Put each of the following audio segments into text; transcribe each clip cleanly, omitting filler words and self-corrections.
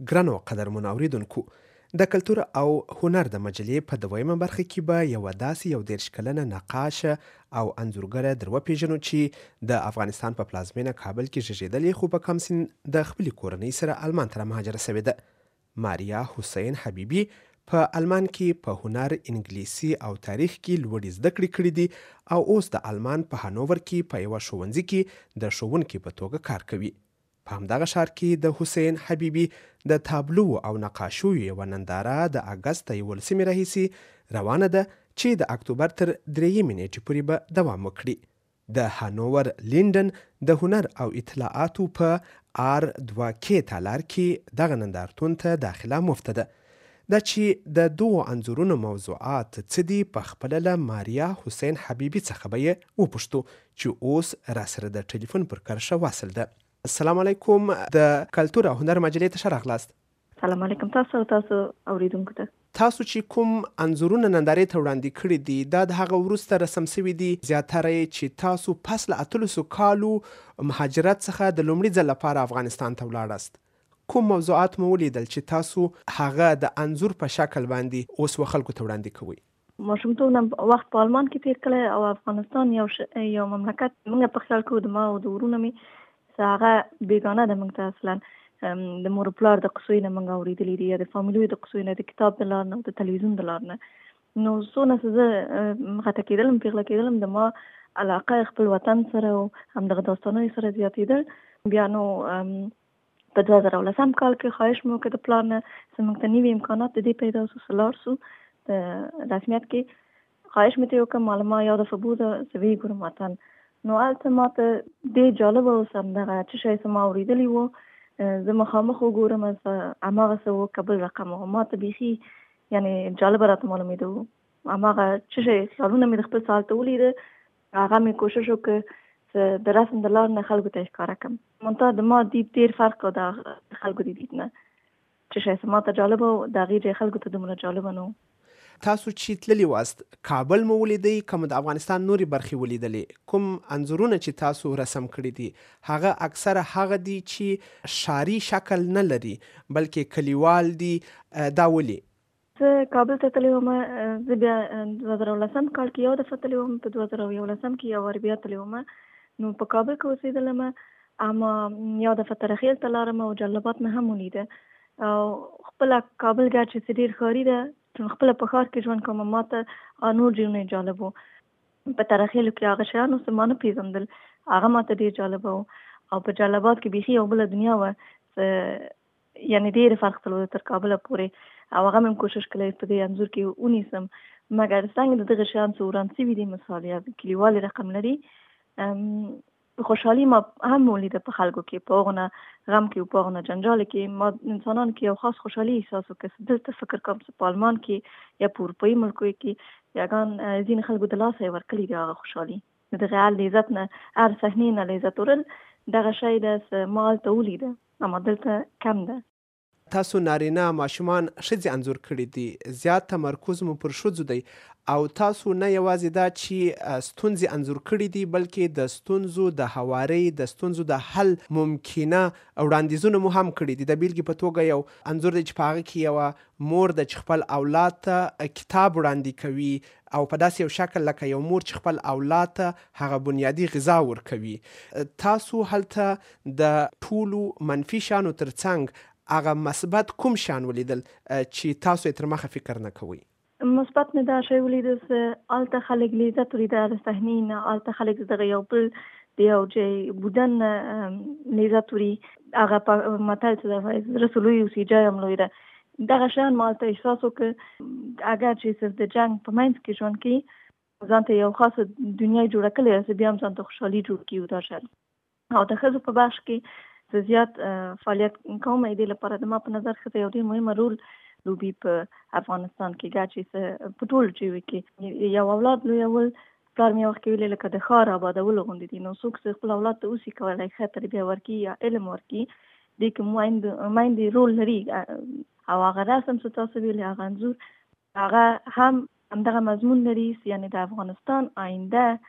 ګرانو قدرمنو اوریدونکو، د کلتور او هنر د مجلې په 2مه برخه کې به یوه داسې 30 کلنه نقاشه او انځورګره در وپېژنو چې د افغانستان په پلازمینه کابل کې زیږېدلې، خو په کم سن د خپلې کورنۍ سره آلمان ته مهاجره شوې ده. ماریا حسین حبیبي په آلمان کې په هنر، انګلیسي او تاریخ کې لوړې زده کړې کړې دي او اوس د آلمان په هانوور کې په یوه ښوونځي کې د ښوونکي په توګه کار کوي. په همدغه ښار کې د حسین حبیبي د تابلو او نقاشیو یوه ننداره د اګست 11 راهیسې روانه ده چې د اکتوبر تر 3 نیټې پورې به دوام وکړي. د هانوور لیندن د هنر او اطلاعاتو په R2K تالار کې دغه نندارتون ته داخله مفته ده. دا چې د دوو انځورونو موضوعات څه دي، په خپله له ماریا حسین حبیبي څخه به یې وپوښتو چې اوس راسره د ټلیفون پر کرښه واصل ده. السلام علیکم، د کلتور او هنر مجلې ته ښه راغلاست. سلام علیکم تاسو اوریدونکو ته. تاسو چې کوم انځورونه نندارې ته وړاندې کړي دي، دا د هغه وروسته رسم شوي دي. زیاتره یې چې تاسو پس له 13 کالو مهاجرت څخه د لومړي ځل لپاره افغانستان ته ولاړاست. کوم موضوعات مو ولیدل چې تاسو هغه د انځور په شکل باندې اوس خلکو ته وړاندې کوئ؟ ماشومتوب وخت په آلمان کې تیر کړی او افغانستان یو مملکت موږ په خیال کې د ما او د ورونو مې هغه بیگانه ده موږ ته. اصلا د مور پلار د قصوی نه موږ اوریدلي دي، د فامیلوي د قصوی نه، د کتاب د لار نه، د تلویزیون د لار نه. نو څونه څه زه مخته کېدلم، پیغله کېدلم، د ما علاقه خپل وطن سره او همدغه داستانونو سره زیاتېدل. بیا نو په 2010 کال کې خواهش مو وکړ د پلار نه چې موږ ته نوي امکانات د دې پیدا شو، لاړ شو په رسمیت کې. خواهش مې ته وکړم معلومه یو دفعه بوده زه ویګورم وطن. نو هلته ماته ډېر جالبه اوس همدغه څه شی چې ما اورېدلي وو زه مخامخ وګورم، هماغسې وو که بل رقم وو. ماته بیخي یعنې جالبه راته معلومېده وو. هماغه څه شی خیالونه مې د خپل سال ته ولیده، هغه مې کوشش وکړ چې د رسم د لار نه خلکو ته یې ښکاره کړم. منتها د ما دید ډېر فرق و د خلکو د دید نه. څه شی چې ماته جالبه وو د هغې ځای خلکو ته دومره جالبه نه وو. تاسو چې تللی واست، کابل مو ولیدی که مو د افغانستان نورې برخې ولیدلې؟ کوم انځورونه چې تاسو رسم کړي دي هغه اکثره هغه دي چې ښاري شکل نه لري بلکې کلیوال دي، دا ولې؟ زه کابل ته تللی وم، زه بیا 2010 کال کې یو دفعه تللی وم، په 2011 کې یو وار بیا تللی وم. نو په کابل کې اوسېدلم، اما یو دفعه ترخیل ته لاړم او جلبات مې هم ولیده. او خپله کابل ګر چې ډېر ښاري ده، خپله په ښار کې ژوند کوم، ماته نور ځایونه جالب وو. په ترخیلو کې هغه شیانو چې ما نه پېژندل هغه ماته ډېر جالبه وو. او په جلبات کې بیخي یو بله دنیا وه، یعنې ډېر فرق تلو تر کابله پورې. او هغه مې کوشش کړی په دې انځور کې ونیسم، مګر څنګه د دغه شیان چې وران شوي دي، مثال یا کلیوالي رقم لري، خوشحالي ما هم ولیده په خلکو کې، په هغو نه غم کې او په هغو نه جنجال کې. ما انسانانو کې یو خاص خوشحالي احساس وکړ. دلته فکر کوم چې په آلمان کې یا په اروپایي ملکو کې یاګان ځینې خلکو د لاسه یې ورکړي دي هغه خوشحالي، د دغه هر لذت نه، هر صحنې نه لذت وړل. دغه شی ده چې ما هلته ولیده، اما دلته کم ده. تاسو نارینه ماشومان ښځې انځور کړي دي، زیات تمرکز مو پر ښځو دی او تاسو نه یوازې دا چې ستونزې انځور کړي دي بلکې د ستونزو د هوارۍ، د ستونزو د حل ممکنه وړاندیزونه مو هم کړي دي. د بیلګې په توګه یو انځور دی چې په هغه کې یوه مور ده چې خپل اولاد ته کتاب وړاندې کوي او په داسې یو شکل لکه یو مور چې خپل اولاد ته هغه بنیادي غذا ورکوي. تاسو هلته د ټولو منفي شیانو ترڅنګ هغه مثبت کوم شیان ولیدل چې تاسو یې تر مخه فکر نه کوئ؟ مثبت مې دا شی ولیده چې هلته خلک لذت ولیده د صحنې نه، هلته خلک دغه یو بل د یو ځای بودن لذت وري. هغه متل چې د زړه چې لوی اوسي جای هم لوی ده، دغه شیان ما هلته احساس وکړ. اگر چې صرف د جنګ په منځ کې ژوند کوي، ځان ته یو خاصه دنیا جوړه کړې ده چې بیا هم ځان ته خوشحالي جوړ کړي. دا شی او د ښځو په بخش کې زه زیات فعالیت کوم. دې لپاره د ما په نظر ښځه یو ډېر مهمه رول لوبي په افغانستان کې، ګر چې په ټول ژویو کې یو اولاد لویول، پلار مې وخت کې ویلې لکه د ښار آبادولو غوندې دي. نو څوک چې خپل اولاد ته اوسي کولی ښه تربیه ورکړي یا علم ورکړي، دې کې میندې رول لري. او هغه رسم چې تاسو ویلې، هغه انځور، هغه هم همدغه مضمون لري، یعنې د افغانستان آینده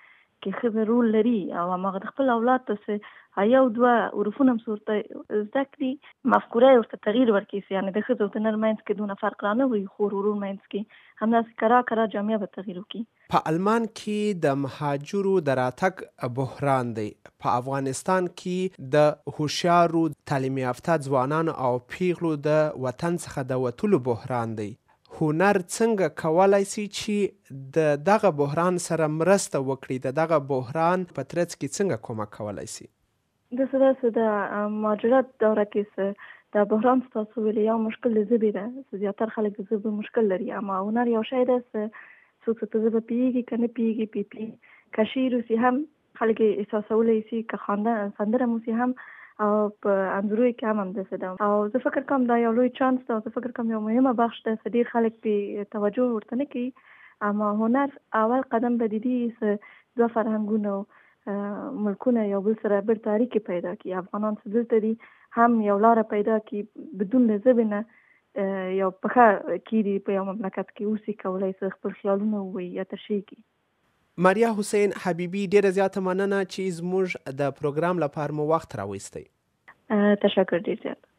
کې ښځه رول لري او هماغه د خپل اولاد ته یو دوه حروفونه هم ورته زده کړي، مفکوره یې ورته تغییر ورکړي، یعنې د ښځو او د نر منځ کې دونه فرق را نه وي، خور ورور منځ کې همداسې کرا جامعه به تغییر وکړي. په آلمان کې د مهاجرو د راتګ بحران دی. په افغانستان کې د هوښیارو تعلیم یافته ځوانانو او پیغلو د وطن څخه د وتلو بحران دی. هنر څنګه کولای شي چې د دغه بحران سره مرسته وکړي؟ د دغه بحران په ترڅ کې څنګه کومک کولای شي؟ داسې د مهاجرت دوره کې د بحران ستاسو ویلې یو مشکل د ژبې ده. زیاتره خلک د ژبې مشکل لري، اما هنر یو شی ده څوک چې په ژبه پوهېږي که نه پوهېږي، که شعر اوسي هم خلک یې احساسولی شي، که سندره مو اوسي هم، او په انځورو کې هم همداسې ده. او زه فکر کوم دا یو لوی چانس ده، او زه فکر کوم یو مهمه بخش ده چې ډېر خلک پرې توجه ورته نه کوي. اما هنر اول قدم به د دې چې دوه فرهنګونه ملکونه یو بل سره بیرته اړیکې پیدا کړي. افغانان چې دلته دي هم یو لاره پیدا کړي، بدون د ژبې نه یو پښه کېږدي په یو مملکت کې اوسي، کولی شي خپل خیالونه ووایي یا تشریح کړي. ماریا حسین حبیبي، ډیره زیاته مننه چې زموږ د پروګرام لپاره مو وخت راوستی. تشکر ډیر زیات.